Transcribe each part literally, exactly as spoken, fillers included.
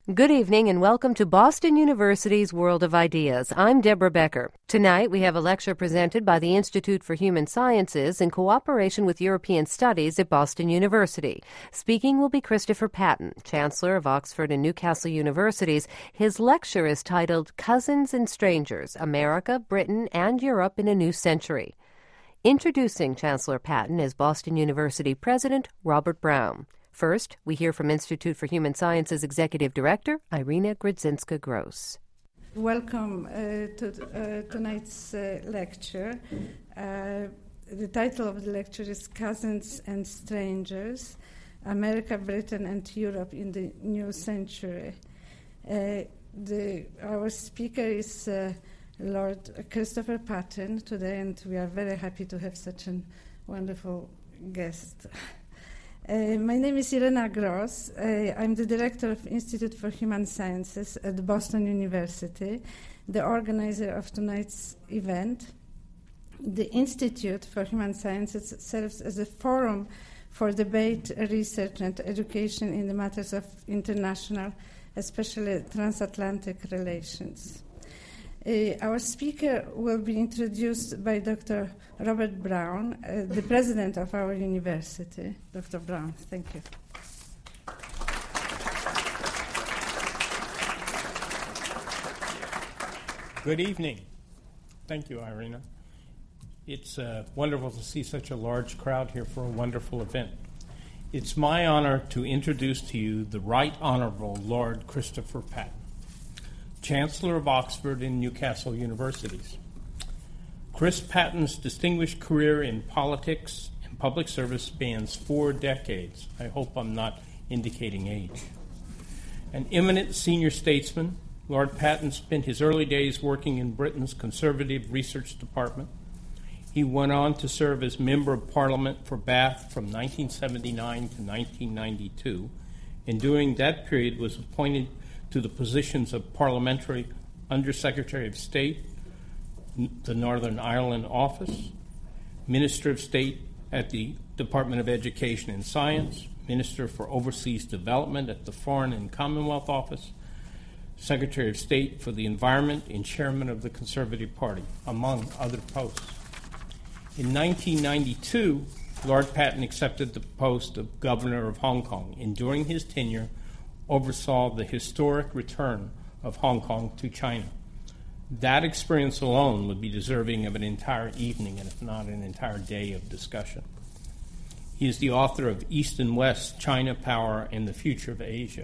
Good evening and welcome to Boston University's World of Ideas. I'm Deborah Becker. Tonight we have a lecture presented by the Institute for Human Sciences in cooperation with European Studies at Boston University. Speaking will be Christopher Patten, Chancellor of Oxford and Newcastle Universities. His lecture is titled Cousins and Strangers, America, Britain, and Europe in a New Century. Introducing Chancellor Patten is Boston University President Robert Brown. First, we hear from Institute for Human Sciences Executive Director Irina Grodzinska-Gross. Welcome uh, to uh, tonight's uh, lecture. Uh, the title of the lecture is Cousins and Strangers, America, Britain, and Europe in the New Century. Uh, the, our speaker is uh, Lord Christopher Patten today, and we are very happy to have such a wonderful guest. Uh, my name is Irina Gross. Uh, I'm the director of Institute for Human Sciences at Boston University, the organizer of tonight's event. The Institute for Human Sciences serves as a forum for debate, research, and education in the matters of international, especially transatlantic relations. Uh, our speaker will be introduced by Doctor Robert Brown, uh, the president of our university. Doctor Brown, thank you. Good evening. Thank you, Irina. It's uh, wonderful to see such a large crowd here for a wonderful event. It's my honor to introduce to you the Right Honorable Lord Christopher Patten, Chancellor of Oxford and Newcastle Universities. Chris Patten's distinguished career in politics and public service spans four decades. I hope I'm not indicating age. An eminent senior statesman, Lord Patten spent his early days working in Britain's Conservative Research Department. He went on to serve as Member of Parliament for Bath from nineteen seventy-nine to nineteen ninety-two, and during that period was appointed to the positions of Parliamentary Undersecretary of State, the Northern Ireland Office, Minister of State at the Department of Education and Science, Minister for Overseas Development at the Foreign and Commonwealth Office, Secretary of State for the Environment, and Chairman of the Conservative Party, among other posts. In nineteen ninety-two, Lord Patten accepted the post of Governor of Hong Kong, and during his tenure, oversaw the historic return of Hong Kong to China. That experience alone would be deserving of an entire evening, and if not an entire day of discussion. He is the author of East and West, China, Power, and the Future of Asia.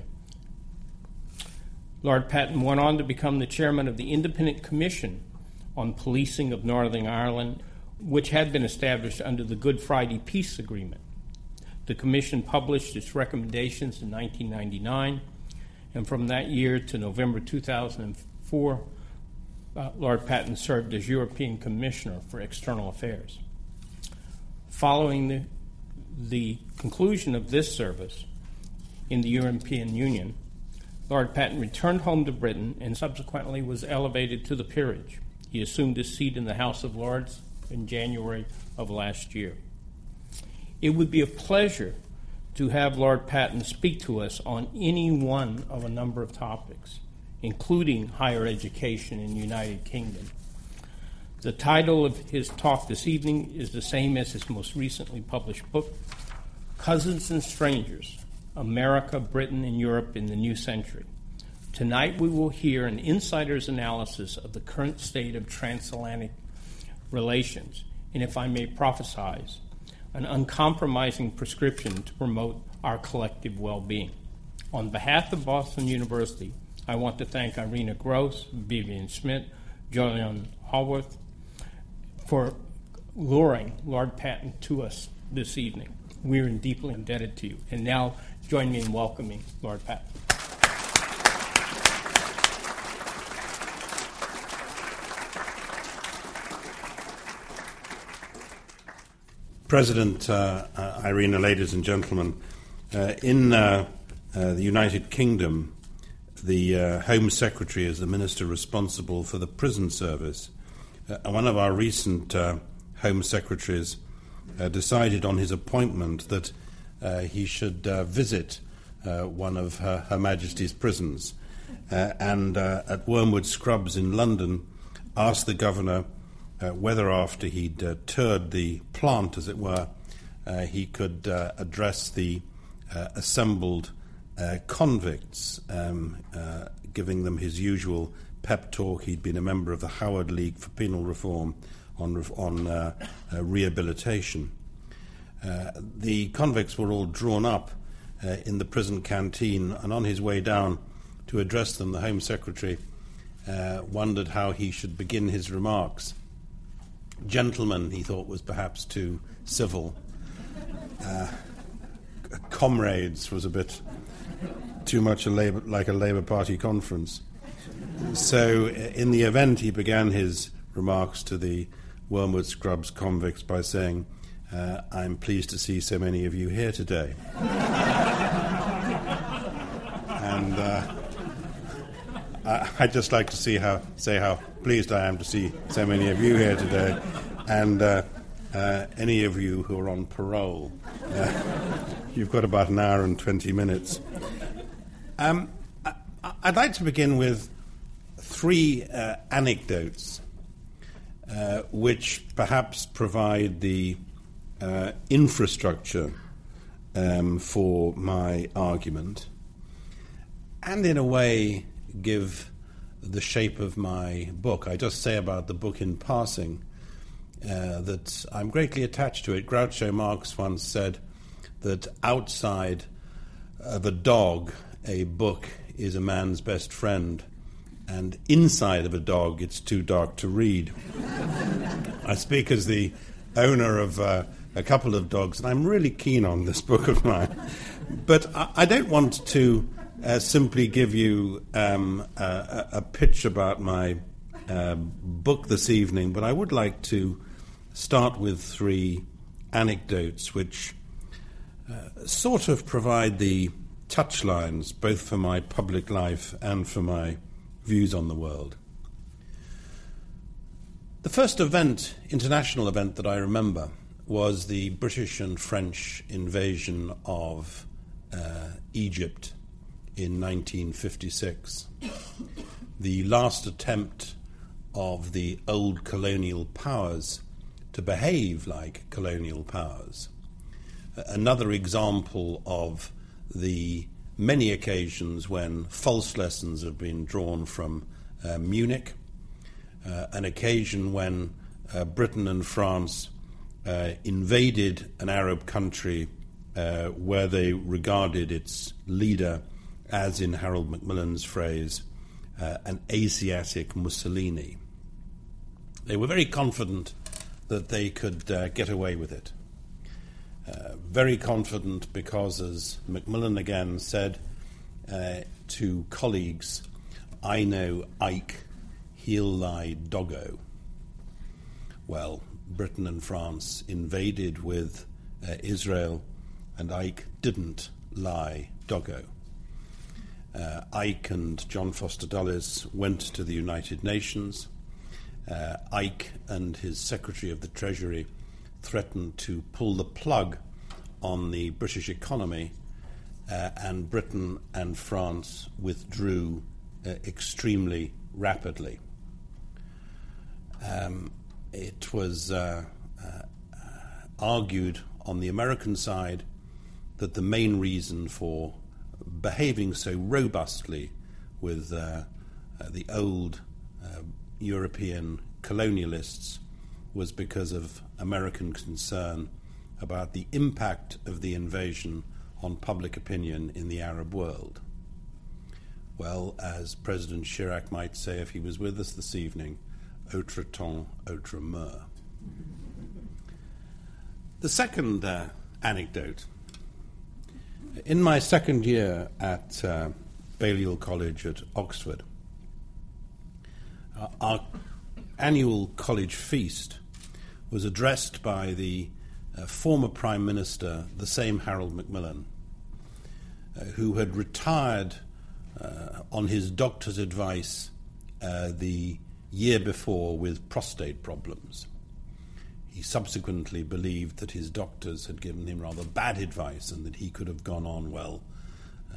Lord Patten went on to become the chairman of the Independent Commission on Policing of Northern Ireland, which had been established under the Good Friday Peace Agreement. The Commission published its recommendations in nineteen ninety-nine, and from that year to November two thousand four, uh, Lord Patten served as European Commissioner for External Affairs. Following the, the conclusion of this service in the European Union, Lord Patten returned home to Britain and subsequently was elevated to the peerage. He assumed his seat in the House of Lords in January of last year. It would be a pleasure to have Lord Patten speak to us on any one of a number of topics, including higher education in the United Kingdom. The title of his talk this evening is the same as his most recently published book, Cousins and Strangers, America, Britain, and Europe in the New Century. Tonight we will hear an insider's analysis of the current state of transatlantic relations, and if I may prophesize, an uncompromising prescription to promote our collective well-being. On behalf of Boston University, I want to thank Irina Gross, Vivian Schmidt, Julian Haworth for luring Lord Patten to us this evening. We are deeply indebted to you. And now, join me in welcoming Lord Patten. President uh, uh, Irina, ladies and gentlemen, uh, in uh, uh, the United Kingdom, the uh, Home Secretary is the minister responsible for the prison service. Uh, one of our recent uh, Home Secretaries uh, decided on his appointment that uh, he should uh, visit uh, one of Her, Her Majesty's prisons, uh, and uh, at Wormwood Scrubs in London asked the governor uh, whether after he'd uh, toured the plant, as it were, uh, he could uh, address the uh, assembled uh, convicts, um, uh, giving them his usual pep talk. He'd been a member of the Howard League for Penal Reform on, on uh, uh, rehabilitation. Uh, the convicts were all drawn up uh, in the prison canteen, and on his way down to address them, the Home Secretary uh, wondered how he should begin his remarks. Gentlemen, he thought, was perhaps too civil. Uh, comrades was a bit too much a Labour, like a Labour Party conference. So in the event, he began his remarks to the Wormwood Scrubs convicts by saying, uh, I'm pleased to see so many of you here today. and uh, I, I'd just like to see how, say how pleased I am to see so many of you here today, and uh, uh, any of you who are on parole. Uh, you've got about an hour and twenty minutes. Um, I, I'd like to begin with three uh, anecdotes uh, which perhaps provide the uh, infrastructure um, for my argument, and in a way give the shape of my book. I just say about the book in passing uh, that I'm greatly attached to it. Groucho Marx once said that outside of a dog, a book is a man's best friend, and inside of a dog, it's too dark to read. I speak as the owner of uh, a couple of dogs, and I'm really keen on this book of mine. But I, I don't want to uh, simply give you um, a, a pitch about my uh, book this evening, but I would like to start with three anecdotes which uh, sort of provide the touchlines both for my public life and for my views on the world. The first event, international event that I remember, was the British and French invasion of uh, Egypt in nineteen fifty-six. The last attempt of the old colonial powers to behave like colonial powers. Another example of the many occasions when false lessons have been drawn from uh, Munich, uh, an occasion when uh, Britain and France uh, invaded an Arab country uh, where they regarded its leader as, in Harold Macmillan's phrase, uh, an Asiatic Mussolini. They were very confident that they could uh, get away with it. Uh, very confident because, as Macmillan again said uh, to colleagues, I know Ike, he'll lie doggo. Well, Britain and France invaded with uh, Israel, and Ike didn't lie doggo. Uh, Ike and John Foster Dulles went to the United Nations. Uh, Ike and his Secretary of the Treasury threatened to pull the plug on the British economy, uh, and Britain and France withdrew uh, extremely rapidly. Um, it was uh, uh, argued on the American side that the main reason for behaving so robustly with uh, uh, the old uh, European colonialists was because of American concern about the impact of the invasion on public opinion in the Arab world. Well, as President Chirac might say if he was with us this evening, autre temps, autre mœurs. The second uh, anecdote. In my second year at uh, Balliol College at Oxford, uh, our annual college feast was addressed by the uh, former Prime Minister, the same Harold Macmillan, uh, who had retired uh, on his doctor's advice uh, the year before with prostate problems. He subsequently believed that his doctors had given him rather bad advice and that he could have gone on well uh,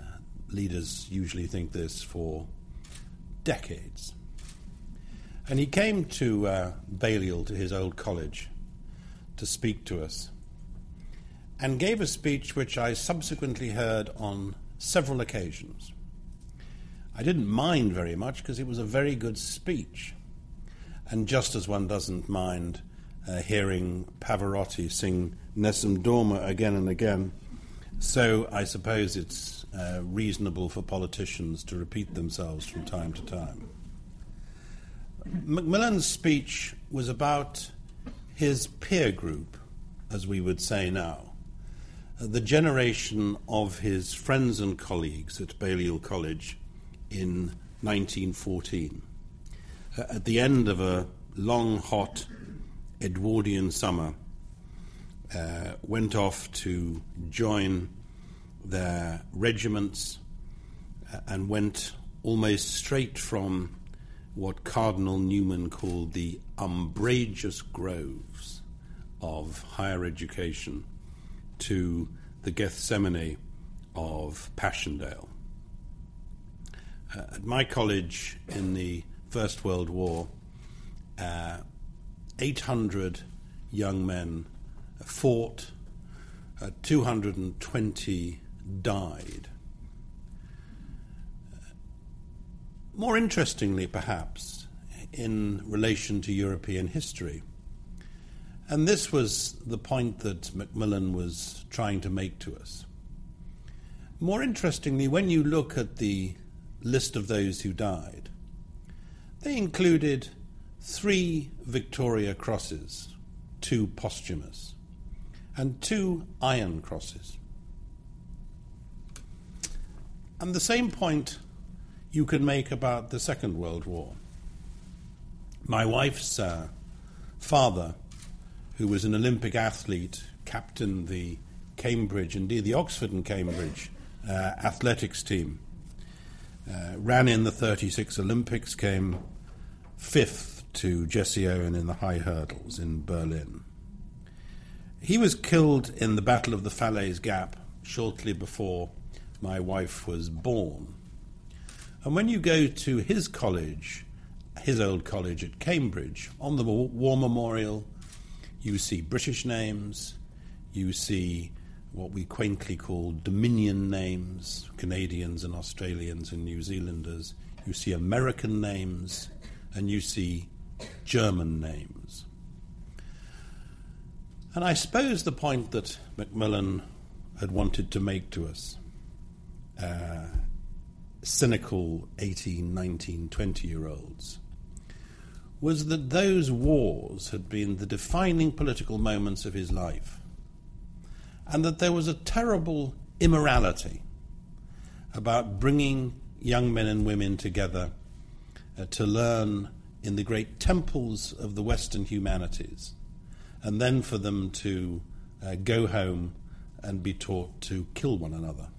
leaders usually think this, for decades. And he came to uh, Balliol, to his old college, to speak to us, and gave a speech which I subsequently heard on several occasions. I didn't mind very much because it was a very good speech. And just as one doesn't mind uh, hearing Pavarotti sing Nessun Dorma again and again, so I suppose it's uh, reasonable for politicians to repeat themselves from time to time. Macmillan's speech was about his peer group, as we would say now, uh, the generation of his friends and colleagues at Balliol College in nineteen fourteen. Uh, at the end of a long, hot Edwardian summer, uh, went off to join their regiments uh, and went almost straight from what Cardinal Newman called the umbrageous groves of higher education to the Gethsemane of Passchendaele. Uh, at my college in the First World War, uh, eight hundred young men fought, uh, two hundred twenty died. Uh, more interestingly, perhaps, in relation to European history, and this was the point that Macmillan was trying to make to us. More interestingly, when you look at the list of those who died, they included three Victoria Crosses, two posthumous, and two Iron Crosses. And the same point you can make about the Second World War. My wife's uh, father, who was an Olympic athlete, captained the Cambridge, indeed the Oxford and Cambridge uh, athletics team, uh, ran in the thirty-six Olympics, came fifth to Jesse Owen in the high hurdles in Berlin. He was killed in the Battle of the Falaise Gap shortly before my wife was born. And when you go to his college, his old college at Cambridge, on the War Memorial, you see British names, you see what we quaintly call Dominion names, Canadians and Australians and New Zealanders, you see American names, and you see German names. And I suppose the point that Macmillan had wanted to make to us, uh, cynical eighteen, nineteen, twenty-year-olds, was that those wars had been the defining political moments of his life, and that there was a terrible immorality about bringing young men and women together uh, to learn in the great temples of the Western humanities, and then for them to uh, go home and be taught to kill one another.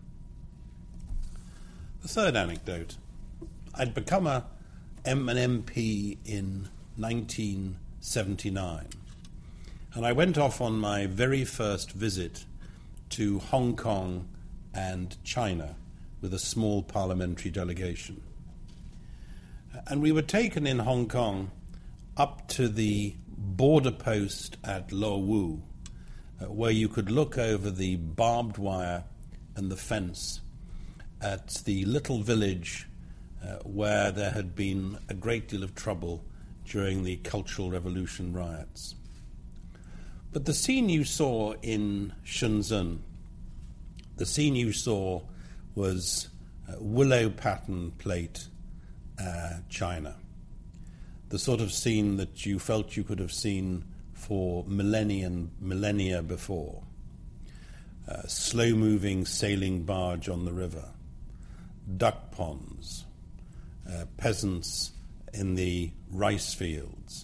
The third anecdote. I'd become a, an M P in nineteen seventy-nine, and I went off on my very first visit to Hong Kong and China with a small parliamentary delegation. And we were taken in Hong Kong up to the border post at Lo Wu, uh, where you could look over the barbed wire and the fence at the little village uh, where there had been a great deal of trouble during the Cultural Revolution riots. But the scene you saw in Shenzhen, the scene you saw was uh, willow pattern plate uh, China, the sort of scene that you felt you could have seen for millennia, millennia before. Uh, slow-moving sailing barge on the river, duck ponds, uh, peasants in the rice fields.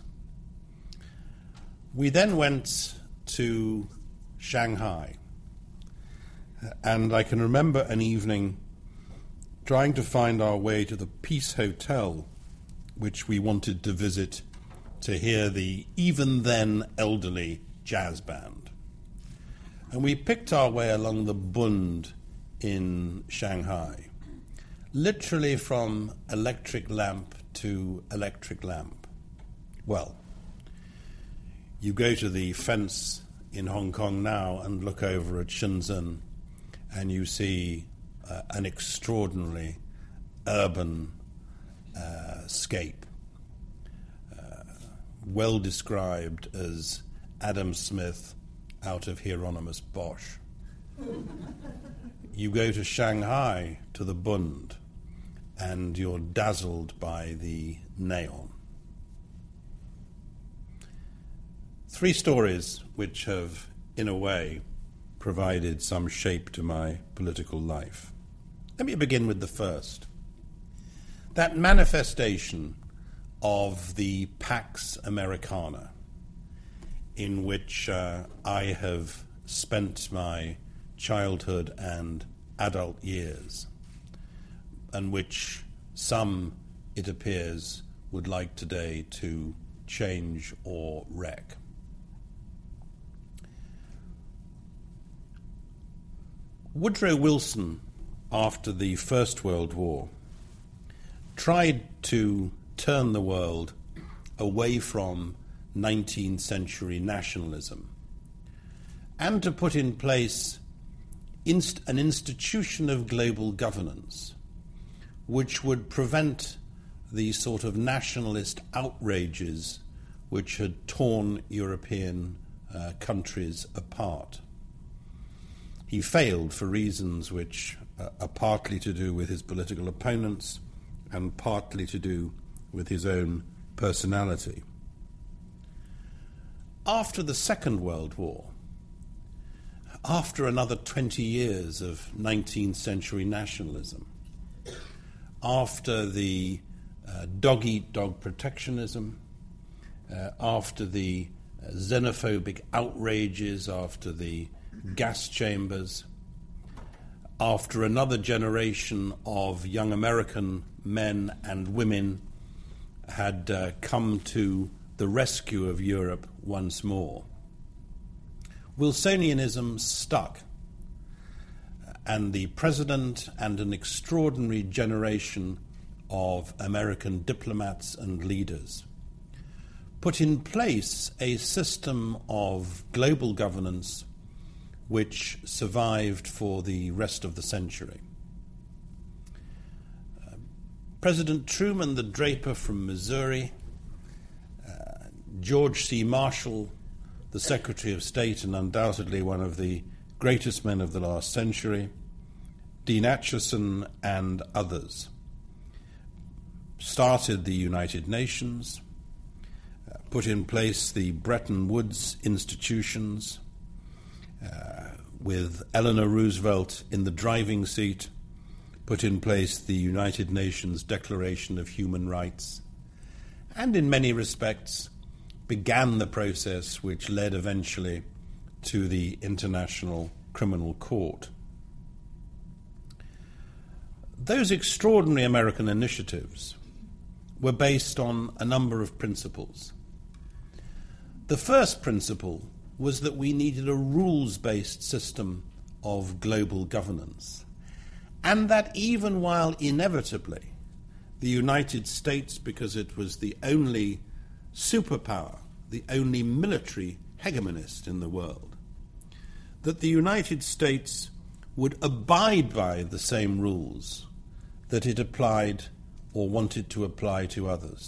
We then went to Shanghai, and I can remember an evening trying to find our way to the Peace Hotel, which we wanted to visit to hear the even then elderly jazz band. And we picked our way along the Bund in Shanghai, literally from electric lamp to electric lamp. Well, you go to the fence in Hong Kong now and look over at Shenzhen, and you see uh, an extraordinary urban uh, scape, uh, well described as Adam Smith out of Hieronymus Bosch. You go to Shanghai, to the Bund, and you're dazzled by the neon. Three stories which have, in a way, provided some shape to my political life. Let me begin with the first. That manifestation of the Pax Americana, in which uh, I have spent my childhood and adult years, and which some, it appears, would like today to change or wreck. Woodrow Wilson, after the First World War, tried to turn the world away from nineteenth century nationalism and to put in place inst- an institution of global governance which would prevent the sort of nationalist outrages which had torn European uh, countries apart. He failed for reasons which uh, are partly to do with his political opponents and partly to do with his own personality. After the Second World War, after another twenty years of nineteenth century nationalism, after the uh, dog-eat-dog protectionism, uh, after the uh, xenophobic outrages, after the gas chambers, after another generation of young American men and women had uh, come to the rescue of Europe once more, Wilsonianism stuck, and the president and an extraordinary generation of American diplomats and leaders put in place a system of global governance which survived for the rest of the century. Uh, President Truman, the Draper from Missouri, uh, George C. Marshall, the Secretary of State and undoubtedly one of the greatest men of the last century, Dean Acheson and others, started the United Nations, uh, put in place the Bretton Woods institutions, uh, with Eleanor Roosevelt in the driving seat, put in place the United Nations Declaration of Human Rights, and in many respects began the process which led eventually to the International Criminal Court. Those extraordinary American initiatives were based on a number of principles. The first principle was that we needed a rules-based system of global governance, and that even while inevitably the United States, because it was the only superpower, the only military hegemonist in the world, that the United States would abide by the same rules that it applied or wanted to apply to others.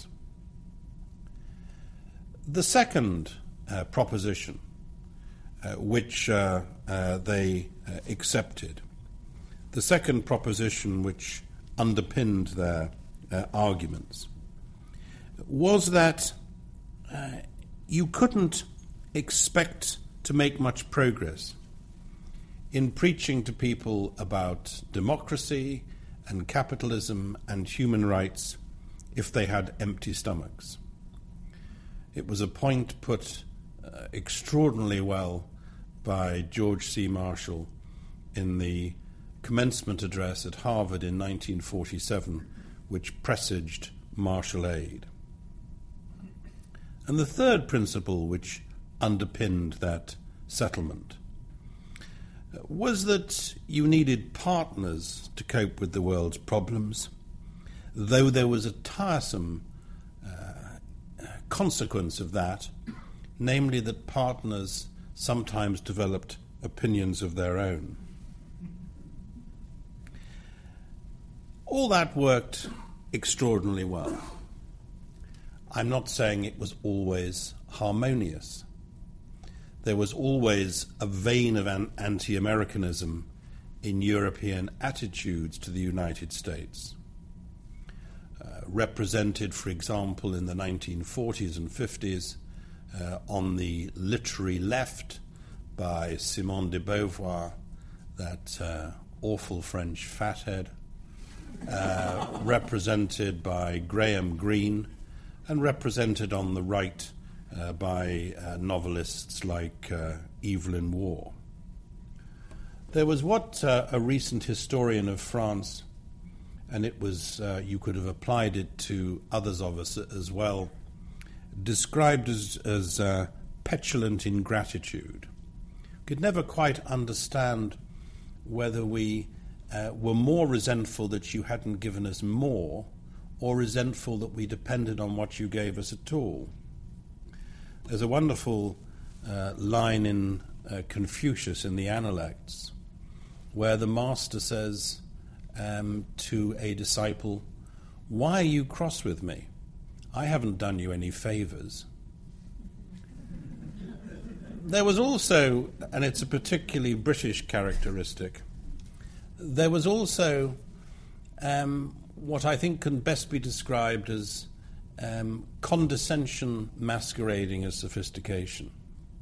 The second uh, proposition, uh, which uh, uh, they uh, accepted, the second proposition which underpinned their uh, arguments, was that uh, you couldn't expect to make much progress in preaching to people about democracy and capitalism and human rights if they had empty stomachs. It was a point put uh, extraordinarily well by George C. Marshall in the commencement address at Harvard in nineteen forty-seven, which presaged Marshall Aid. And the third principle which underpinned that settlement was that you needed partners to cope with the world's problems, though there was a tiresome uh, consequence of that, namely that partners sometimes developed opinions of their own. All that worked extraordinarily well. I'm not saying it was always harmonious. There was always a vein of an anti-Americanism in European attitudes to the United States, uh, represented, for example, in the nineteen forties and fifties uh, on the literary left by Simone de Beauvoir, that uh, awful French fathead, uh, represented by Graham Greene, and represented on the right uh, by uh, novelists like uh, Evelyn Waugh. There was what uh, a recent historian of France, and it was, uh, you could have applied it to others of us as well, described as, as uh, petulant ingratitude. Could never quite understand whether we uh, were more resentful that you hadn't given us more, or resentful that we depended on what you gave us at all. There's a wonderful uh, line in uh, Confucius in the Analects, where the master says um, to a disciple, "Why are you cross with me? I haven't done you any favours." There was also, and it's a particularly British characteristic, there was also um, what I think can best be described as um, condescension masquerading as sophistication.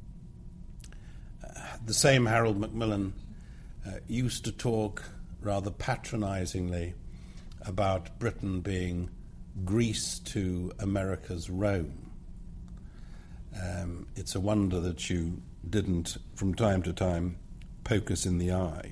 Uh, the same Harold Macmillan uh, used to talk rather patronisingly about Britain being Greece to America's Rome. Um, it's a wonder that you didn't, from time to time, poke us in the eye.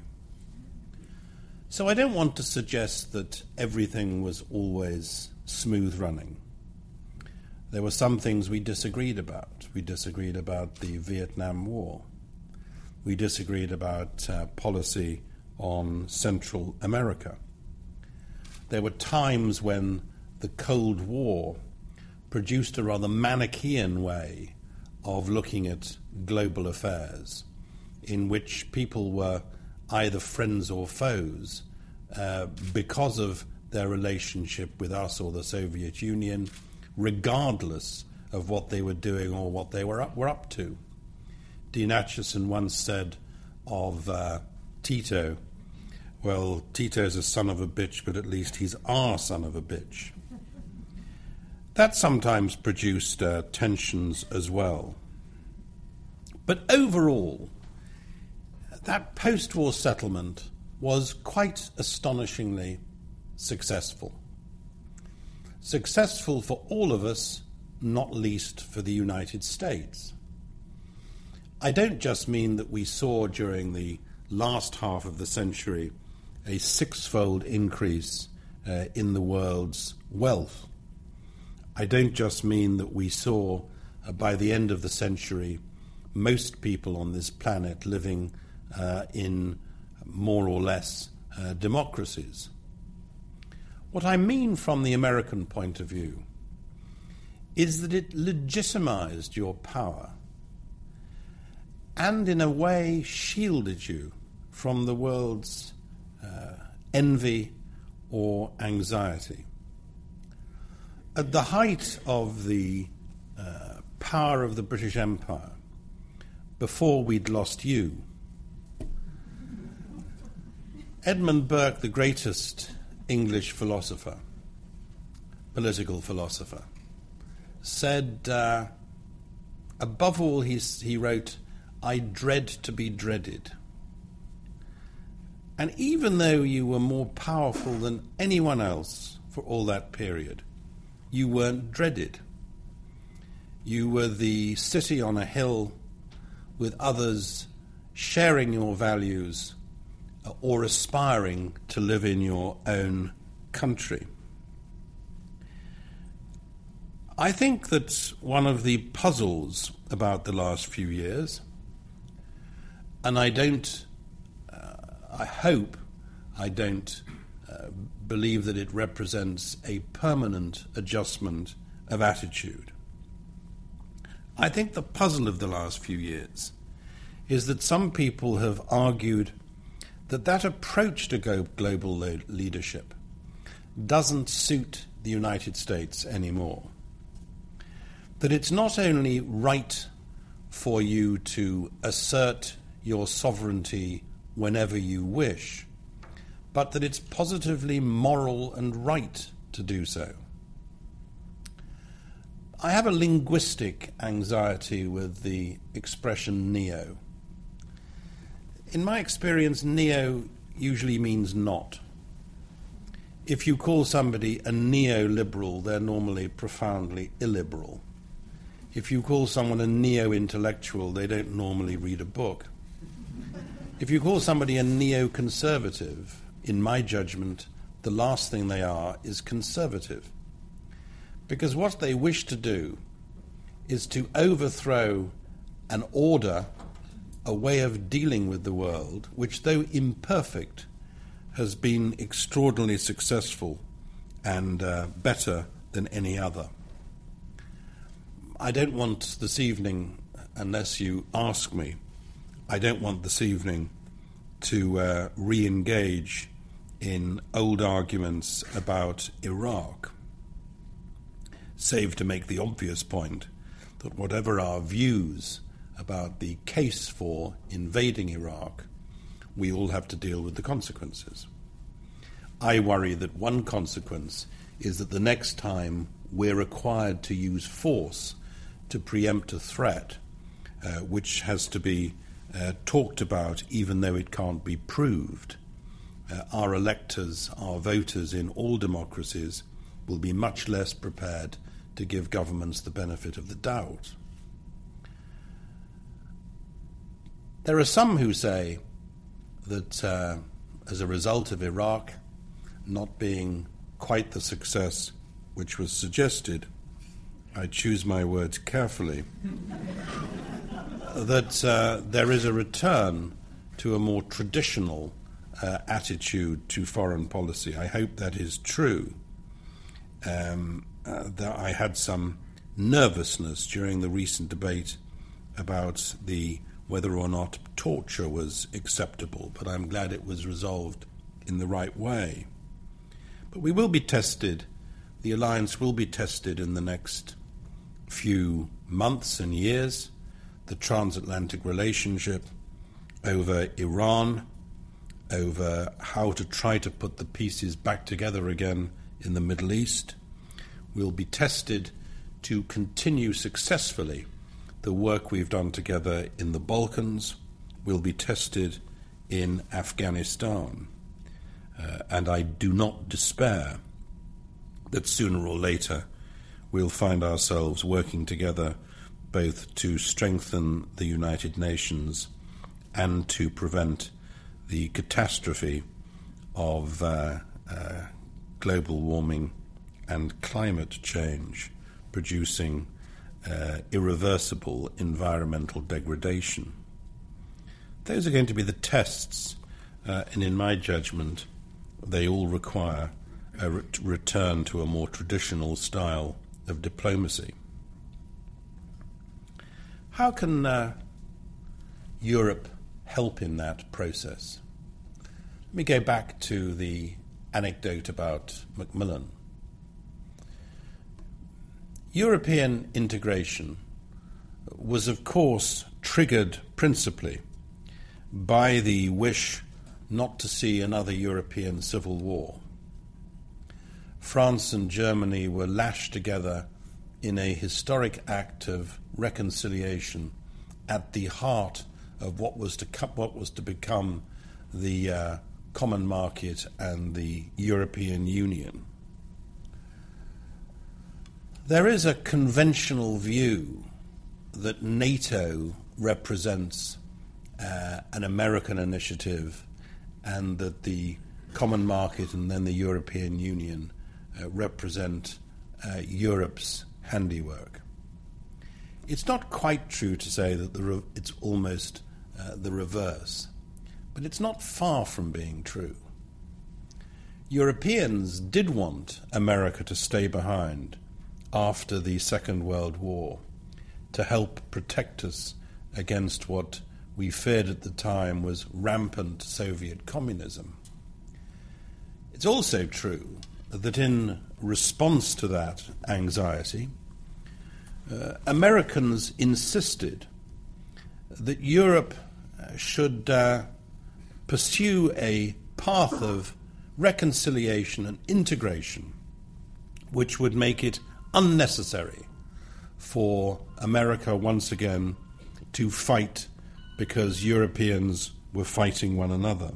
So I don't want to suggest that everything was always smooth running. There were some things we disagreed about. We disagreed about the Vietnam War. We disagreed about uh, policy on Central America. There were times when the Cold War produced a rather Manichaean way of looking at global affairs, in which people were either friends or foes uh, because of their relationship with us or the Soviet Union, regardless of what they were doing or what they were up, were up to. Dean Acheson once said of uh, Tito, well, Tito's a son of a bitch, but at least he's our son of a bitch. That sometimes produced uh, tensions as well. But overall, that post-war settlement was quite astonishingly successful. Successful for all of us, not least for the United States. I don't just mean that we saw during the last half of the century a six-fold increase uh, in the world's wealth. I don't just mean that we saw, uh, by the end of the century, most people on this planet living uh, in more or less uh, democracies. What I mean from the American point of view is that it legitimized your power and in a way shielded you from the world's uh, envy or anxiety. At the height of the uh, power of the British Empire, before we'd lost you, Edmund Burke, the greatest English philosopher, political philosopher, said, uh, above all, he, he wrote, "I dread to be dreaded." And even though you were more powerful than anyone else for all that period, you weren't dreaded. You were the city on a hill with others sharing your values or aspiring to live in your own country. I think that one of the puzzles about the last few years, and I don't I hope I don't uh, believe that it represents a permanent adjustment of attitude. I think the puzzle of the last few years is that some people have argued that that approach to go- global lo- leadership doesn't suit the United States anymore. That it's not only right for you to assert your sovereignty whenever you wish, but that it's positively moral and right to do so. I have a linguistic anxiety with the expression neo. In my experience, neo usually means not. If you call somebody a neoliberal, they're normally profoundly illiberal. If you call someone a neo-intellectual, they don't normally read a book. If you call somebody a neoconservative, in my judgment, the last thing they are is conservative. Because what they wish to do is to overthrow an order, a way of dealing with the world, which, though imperfect, has been extraordinarily successful and uh, better than any other. I don't want this evening, unless you ask me, I don't want this evening to uh, re-engage in old arguments about Iraq, save to make the obvious point that whatever our views about the case for invading Iraq, we all have to deal with the consequences. I worry that one consequence is that the next time we're required to use force to preempt a threat, uh, which has to be uh, talked about even though it can't be proved, uh, our electors, our voters in all democracies will be much less prepared to give governments the benefit of the doubt. There are some who say that uh, as a result of Iraq not being quite the success which was suggested, I choose my words carefully, that uh, there is a return to a more traditional uh, attitude to foreign policy. I hope that is true. Um, uh, that I had some nervousness during the recent debate about the whether or not torture was acceptable, but I'm glad it was resolved in the right way. But we will be tested, the alliance will be tested in the next few months and years, the transatlantic relationship over Iran, over how to try to put the pieces back together again in the Middle East. We'll be tested to continue successfully the work we've done together in the Balkans. We'll be tested in Afghanistan. Uh, and I do not despair that sooner or later we'll find ourselves working together both to strengthen the United Nations and to prevent the catastrophe of uh, uh, global warming and climate change producing uh, irreversible environmental degradation. Those are going to be the tests, uh, and in my judgment, they all require a re- return to a more traditional style of diplomacy. How can uh, Europe help in that process? Let me go back to the anecdote about Macmillan. European integration was, of course, triggered principally by the wish not to see another European civil war. France and Germany were lashed together in a historic act of reconciliation at the heart of what was to co- what was to become the uh, common market and the European Union. There is a conventional view that NATO represents uh, an American initiative and that the common market and then the European Union uh, represent uh, Europe's handiwork. It's not quite true to say that the re- it's almost uh, the reverse. but it's not far from being true. Europeans did want America to stay behind after the Second World War to help protect us against what we feared at the time was rampant Soviet communism. It's also true that in response to that anxiety, uh, Americans insisted that Europe should uh, pursue a path of reconciliation and integration which would make it unnecessary for America once again to fight because Europeans were fighting one another.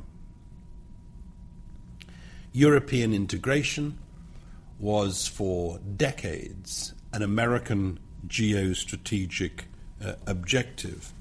European integration was for decades an American geostrategic uh, objective.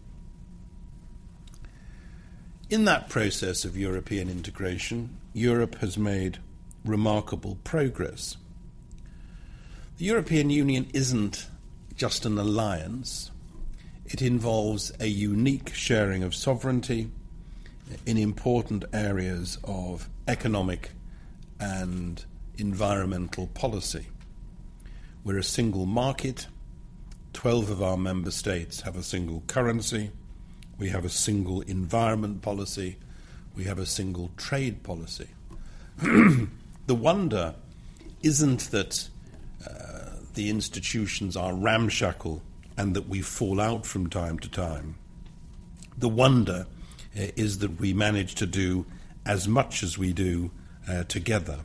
In that process of European integration, Europe has made remarkable progress. The European Union isn't just an alliance. It involves a unique sharing of sovereignty in important areas of economic and environmental policy. We're a single market. Twelve of our member states have a single currency. We have a single environment policy. We have a single trade policy. The wonder isn't that uh, the institutions are ramshackle and that we fall out from time to time. The wonder uh, is that we manage to do as much as we do uh, together.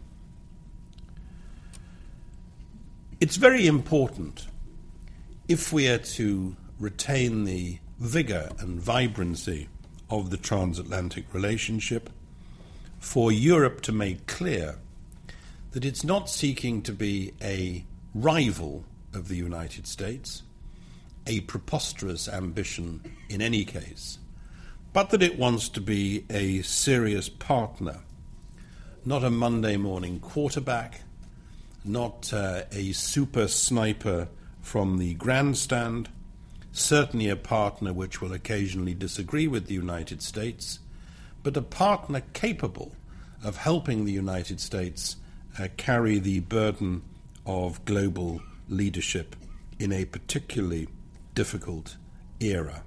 It's very important, if we are to retain the vigour and vibrancy of the transatlantic relationship, for Europe to make clear that it's not seeking to be a rival of the United States, a preposterous ambition in any case, but that it wants to be a serious partner, not a Monday morning quarterback, not uh, a super sniper from the grandstand, certainly a partner which will occasionally disagree with the United States, but a partner capable of helping the United States uh, carry the burden of global leadership in a particularly difficult era.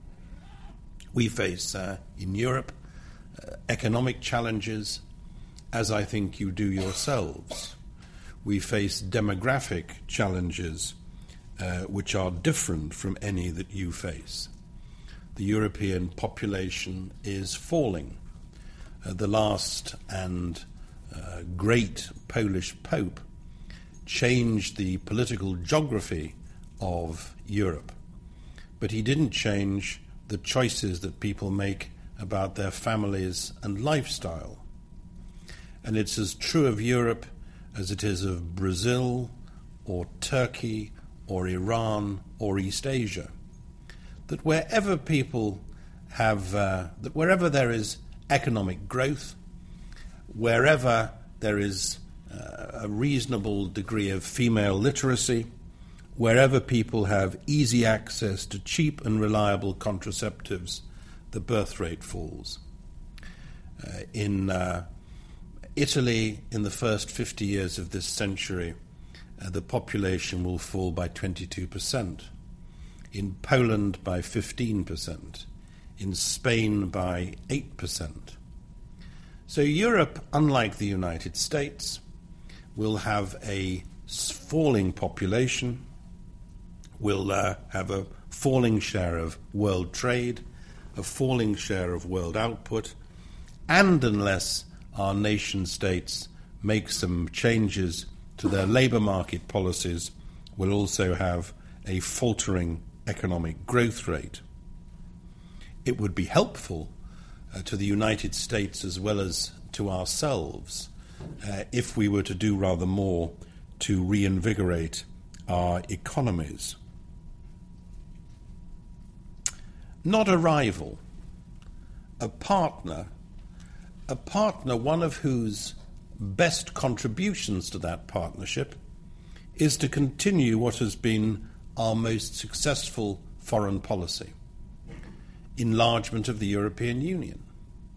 We face uh, in Europe uh, economic challenges, as I think you do yourselves. We face demographic challenges uh, which are different from any that you face. The European population is falling. Uh, the last and uh, great Polish Pope changed the political geography of Europe, but he didn't change the choices that people make about their families and lifestyle. And it's as true of Europe as it is of Brazil or Turkey or Iran or East Asia, that wherever people have, uh, that wherever there is economic growth, wherever there is uh, a reasonable degree of female literacy, wherever people have easy access to cheap and reliable contraceptives, the birth rate falls. Uh, in uh, Italy, in the first fifty years of this century, uh, the population will fall by twenty-two percent. In Poland by fifteen percent. In Spain by eight percent. So Europe, unlike the United States, will have a falling population, will uh, have a falling share of world trade, a falling share of world output, and unless our nation states make some changes to their labour market policies, will also have a faltering economic growth rate. It would be helpful uh, to the United States as well as to ourselves uh, if we were to do rather more to reinvigorate our economies. Not a rival, a partner, a partner, one of whose best contributions to that partnership is to continue what has been our most successful foreign policy, enlargement of the European Union.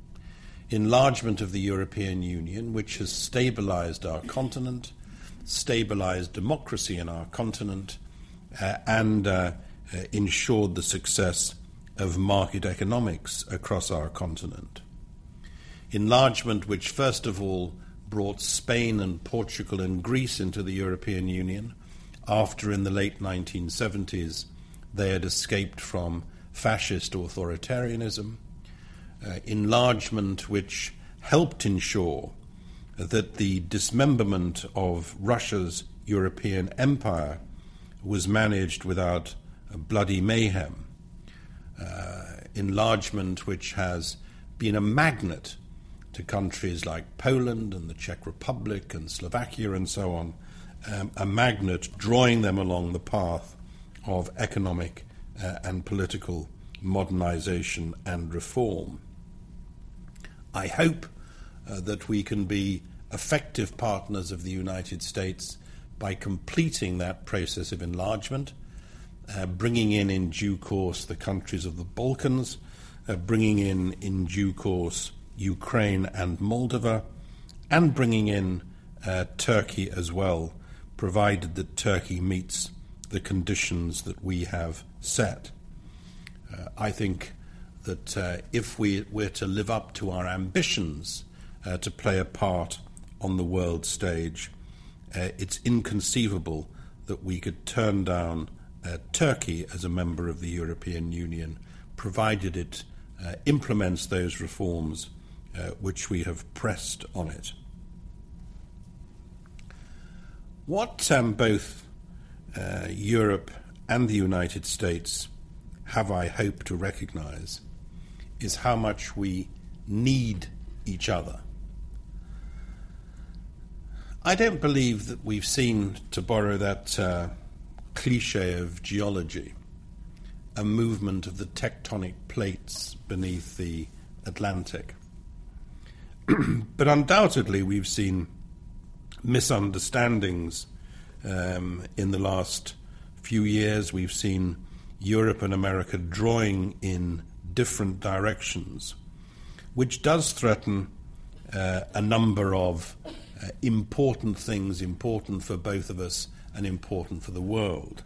enlargement of the European Union, which has stabilized our continent, stabilized democracy in our continent, uh, and uh, uh, ensured the success of market economics across our continent. Enlargement which first of all brought Spain and Portugal and Greece into the European Union, after in the late nineteen seventies they had escaped from fascist authoritarianism. Uh, enlargement which helped ensure that the dismemberment of Russia's European empire was managed without bloody mayhem. Uh, enlargement which has been a magnet to countries like Poland and the Czech Republic and Slovakia and so on, um, a magnet drawing them along the path of economic uh, and political modernization and reform. I hope uh, that we can be effective partners of the United States by completing that process of enlargement, uh, bringing in in due course the countries of the Balkans, uh, bringing in in due course Ukraine and Moldova, and bringing in uh, Turkey as well, provided that Turkey meets the conditions that we have set. Uh, I think that uh, if we were to live up to our ambitions uh, to play a part on the world stage, uh, it's inconceivable that we could turn down uh, Turkey as a member of the European Union, provided it uh, implements those reforms uh, which we have pressed on it. What um, both uh, Europe and the United States have, I hope, to recognise is how much we need each other. I don't believe that we've seen, to borrow that uh, cliche of geology, a movement of the tectonic plates beneath the Atlantic. But undoubtedly we've seen misunderstandings um, in the last few years. We've seen Europe and America drawing in different directions, which does threaten uh, a number of uh, important things, important for both of us and important for the world.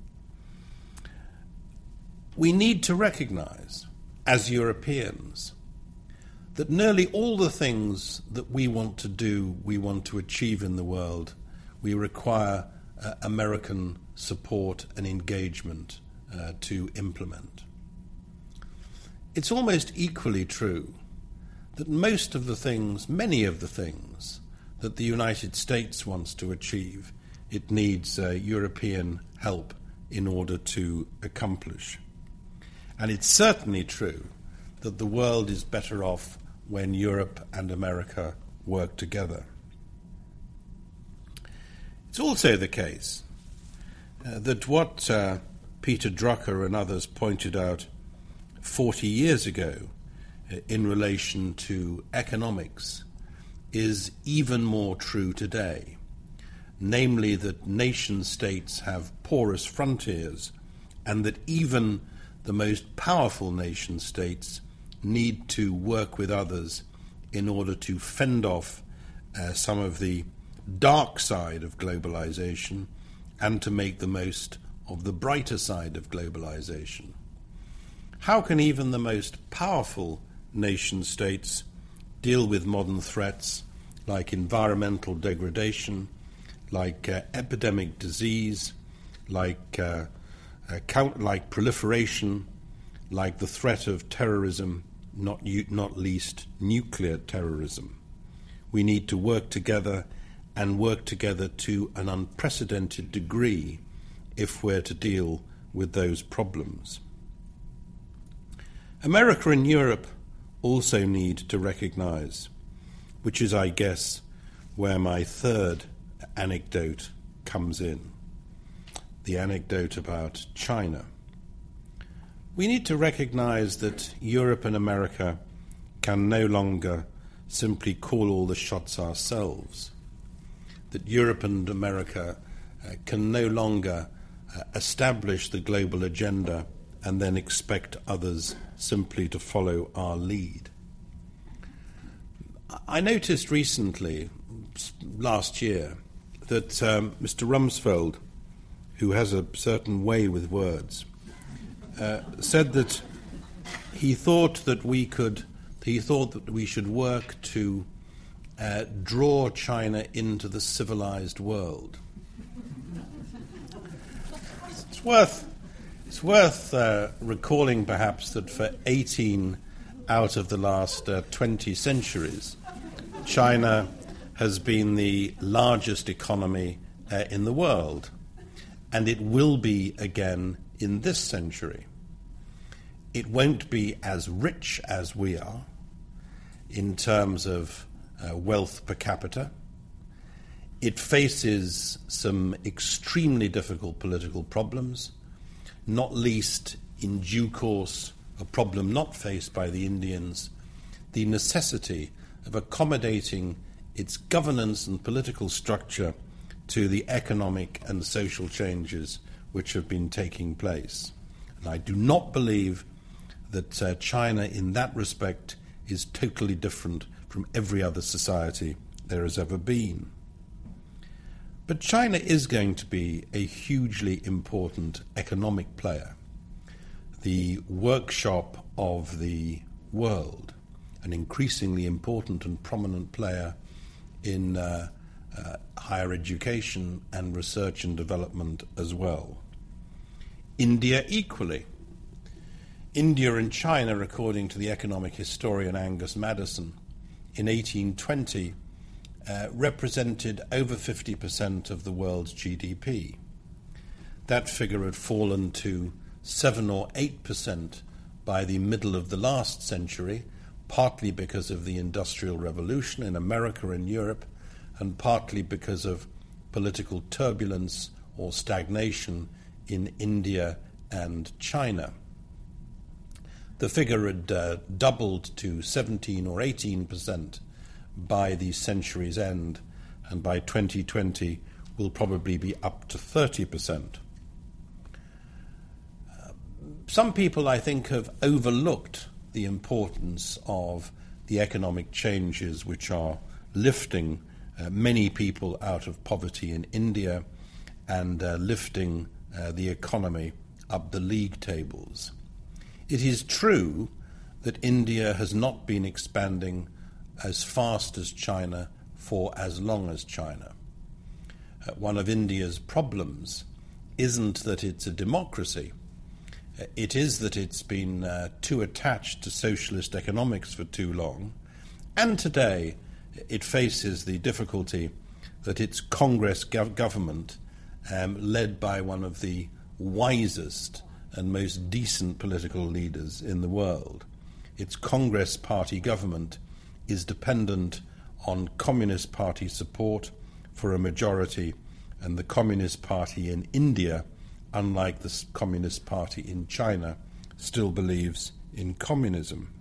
We need to recognize, as Europeans, that nearly all the things that we want to do, we want to achieve in the world, we require uh, American support and engagement uh, to implement. It's almost equally true that most of the things, many of the things that the United States wants to achieve, it needs uh, European help in order to accomplish. And it's certainly true that the world is better off when Europe and America work together. It's also the case uh, that what uh, Peter Drucker and others pointed out forty years ago uh, in relation to economics is even more true today, namely that nation-states have porous frontiers and that even the most powerful nation-states need to work with others in order to fend off uh, some of the dark side of globalization and to make the most of the brighter side of globalization. How can even the most powerful nation-states deal with modern threats like environmental degradation, like uh, epidemic disease, like, uh, uh, count, like proliferation, like the threat of terrorism, not, not least nuclear terrorism? We need to work together and work together to an unprecedented degree if we're to deal with those problems. America and Europe also need to recognize, which is, I guess, where my third anecdote comes in, the anecdote about China. We need to recognize that Europe and America can no longer simply call all the shots ourselves, that Europe and America uh, can no longer uh, establish the global agenda and then expect others simply to follow our lead. I noticed recently, last year, that um, Mister Rumsfeld, who has a certain way with words, uh, said that he thought that we could, he thought that we should work to uh, draw China into the civilized world. It's worth, it's worth uh, recalling, perhaps, that for eighteen out of the last uh, twenty centuries, China has been the largest economy uh, in the world, and it will be again in this century. It won't be as rich as we are in terms of uh, wealth per capita. It faces some extremely difficult political problems, not least, in due course, a problem not faced by the Indians, the necessity of accommodating its governance and political structure to the economic and social changes which have been taking place. And I do not believe that uh, China in that respect is totally different from every other society there has ever been. But China is going to be a hugely important economic player, the workshop of the world, an increasingly important and prominent player in uh, uh, higher education and research and development as well. India equally. India and China, according to the economic historian Angus Maddison, in eighteen twenty uh, represented over fifty percent of the world's G D P. That figure had fallen to seven or eight percent by the middle of the last century, partly because of the Industrial Revolution in America and Europe, and partly because of political turbulence or stagnation in India and China. The figure had uh, doubled to seventeen or eighteen percent by the century's end, and by twenty twenty will probably be up to thirty percent. Uh, some people, I think, have overlooked the importance of the economic changes which are lifting uh, many people out of poverty in India and uh, lifting uh, the economy up the league tables. It is true that India has not been expanding as fast as China for as long as China. Uh, one of India's problems isn't that it's a democracy. Uh, it is that it's been uh, too attached to socialist economics for too long, and today it faces the difficulty that its Congress gov- government, um, led by one of the wisest and most decent political leaders in the world, its Congress party government is dependent on Communist Party support for a majority, and the Communist Party in India, unlike the Communist Party in China, still believes in communism.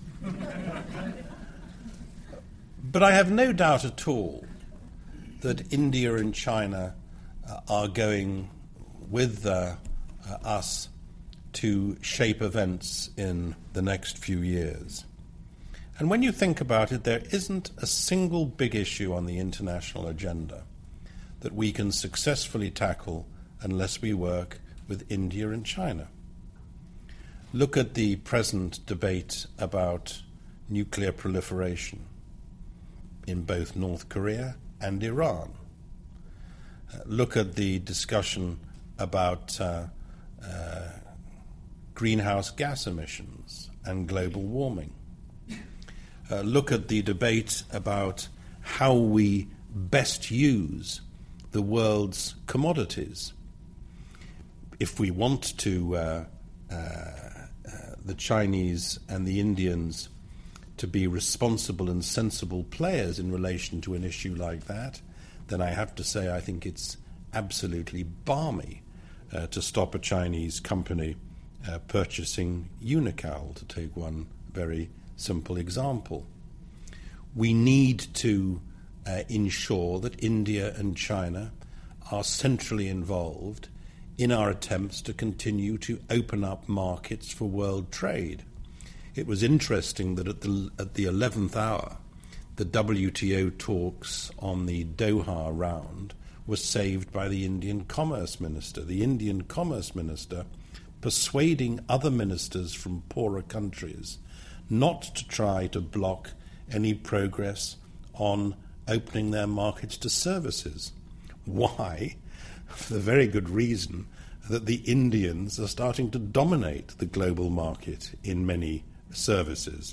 But I have no doubt at all that India and China uh, are going with uh, uh, us to shape events in the next few years. And when you think about it, there isn't a single big issue on the international agenda that we can successfully tackle unless we work with India and China. Look at the present debate about nuclear proliferation in both North Korea and Iran. Uh, look at the discussion about uh, uh, greenhouse gas emissions and global warming. Uh, look at the debate about how we best use the world's commodities. If we want to, uh, uh, uh, the Chinese and the Indians to be responsible and sensible players in relation to an issue like that, then I have to say I think it's absolutely balmy uh, to stop a Chinese company uh, purchasing Unocal, to take one very simple example. We need to uh, ensure that India and China are centrally involved in our attempts to continue to open up markets for world trade. It was interesting that at the at the eleventh hour the W T O talks on the Doha round were saved by the Indian Commerce Minister. The Indian Commerce Minister persuading other ministers from poorer countries not to try to block any progress on opening their markets to services. Why? For the very good reason that the Indians are starting to dominate the global market in many services.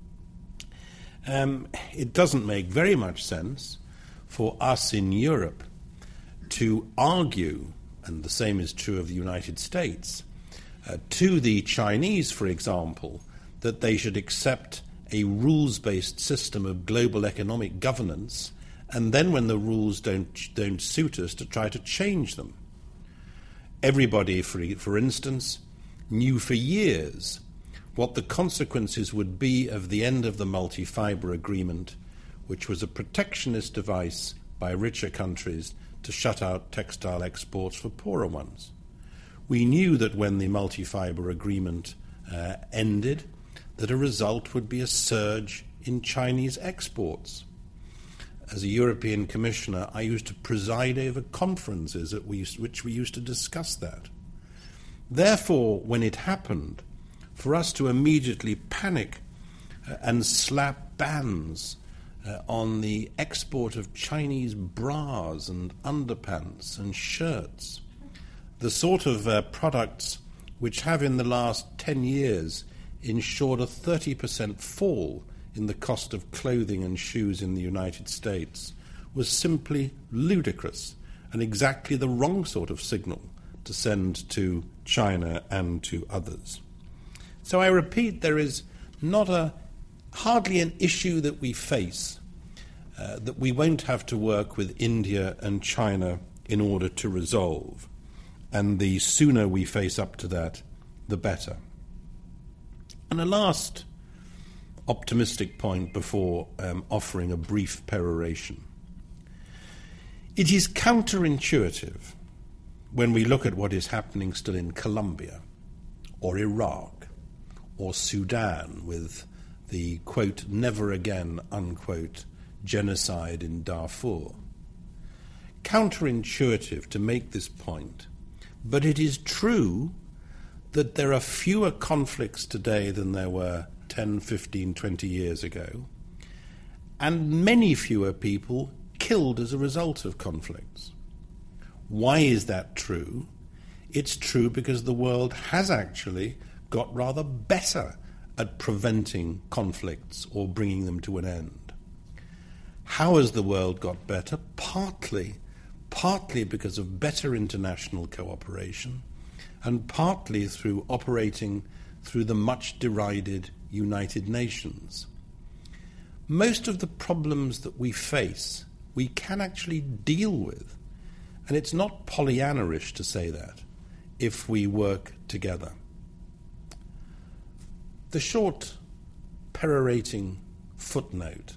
Um, it doesn't make very much sense for us in Europe to argue, and the same is true of the United States, uh, to the Chinese, for example, that they should accept a rules-based system of global economic governance, and then when the rules don't, don't suit us, to try to change them. Everybody, for, for instance, knew for years what the consequences would be of the end of the multi-fiber agreement, which was a protectionist device by richer countries to shut out textile exports for poorer ones. We knew that when the multi-fiber agreement uh, ended, that a result would be a surge in Chinese exports. As a European Commissioner, I used to preside over conferences at which we used to discuss that. Therefore, when it happened, for us to immediately panic uh, and slap bans uh, on the export of Chinese bras and underpants and shirts, the sort of uh, products which have in the last ten years ensured a thirty percent fall in the cost of clothing and shoes in the United States, was simply ludicrous and exactly the wrong sort of signal to send to China and to others. So I repeat, there is not a hardly an issue that we face uh, that we won't have to work with India and China in order to resolve. And the sooner we face up to that, the better. And a last optimistic point before um, offering a brief peroration. It is counterintuitive when we look at what is happening still in Colombia or Iraq or Sudan with the, quote, never again, unquote, genocide in Darfur. Counterintuitive to make this point, but it is true that there are fewer conflicts today than there were ten, fifteen, twenty years ago, and many fewer people killed as a result of conflicts. Why is that true? It's true because the world has actually got rather better at preventing conflicts or bringing them to an end. How has the world got better? Partly, partly because of better international cooperation, and partly through operating through the much derided United Nations. Most of the problems that we face, we can actually deal with. And it's not Pollyanna-ish to say that, if we work together. The short, perorating footnote.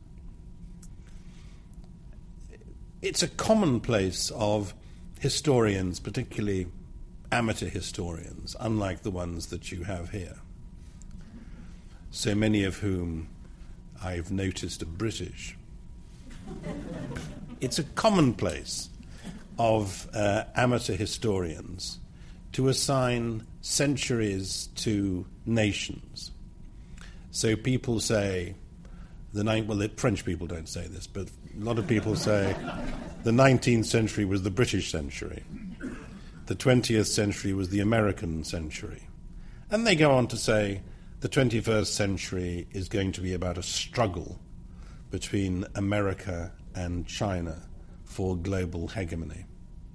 It's a commonplace of historians, particularly amateur historians, unlike the ones that you have here, so many of whom I've noticed are British. It's a commonplace of uh, amateur historians to assign centuries to nations. So people say, the ni- well, the French people don't say this, but a lot of people say the nineteenth century was the British century. The twentieth century was the American century. And they go on to say the twenty-first century is going to be about a struggle between America and China for global hegemony.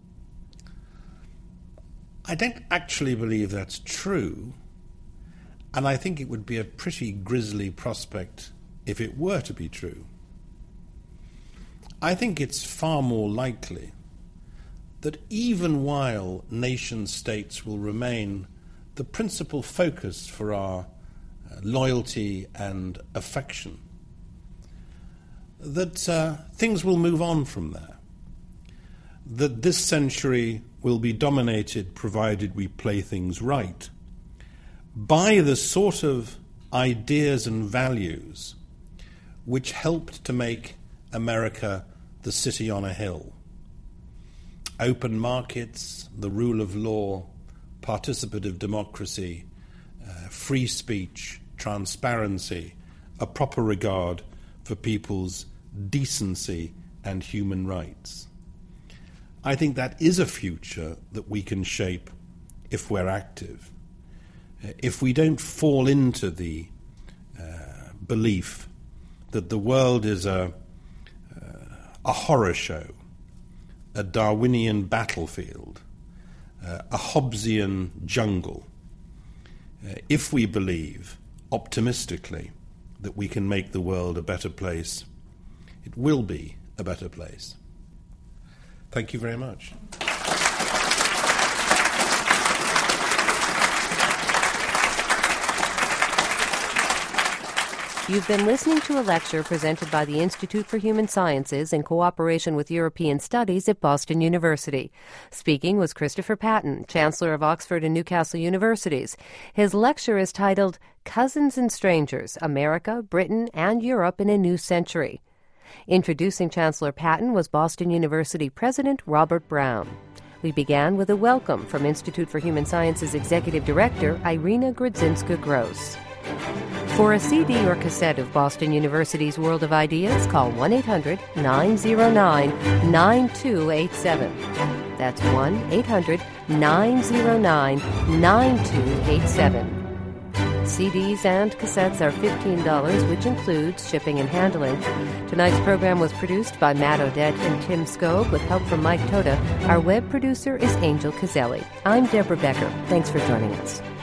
I don't actually believe that's true, and I think it would be a pretty grisly prospect if it were to be true. I think it's far more likely that even while nation-states will remain the principal focus for our uh, loyalty and affection, that uh, things will move on from there, that this century will be dominated, provided we play things right, by the sort of ideas and values which helped to make America the city on a hill. Open markets, the rule of law, participative democracy, uh, free speech, transparency, a proper regard for people's decency and human rights. I think that is a future that we can shape if we're active. Uh, if we don't fall into the uh, belief that the world is a, uh, a horror show, a Darwinian battlefield, uh, a Hobbesian jungle, uh, if we believe optimistically that we can make the world a better place, it will be a better place. Thank you very much. You've been listening to a lecture presented by the Institute for Human Sciences in cooperation with European Studies at Boston University. Speaking was Christopher Patten, Chancellor of Oxford and Newcastle Universities. His lecture is titled Cousins and Strangers, America, Britain, and Europe in a New Century. Introducing Chancellor Patten was Boston University President Robert Brown. We began with a welcome from Institute for Human Sciences Executive Director Irina Grodzinska-Gross. For a C D or cassette of Boston University's World of Ideas, call one eight hundred nine oh nine nine two eight seven. That's one eight hundred nine oh nine nine two eight seven. C Ds and cassettes are fifteen dollars, which includes shipping and handling. Tonight's program was produced by Matt Odette and Tim Scobe with help from Mike Toda. Our web producer is Angel Caselli. I'm Deborah Becker. Thanks for joining us.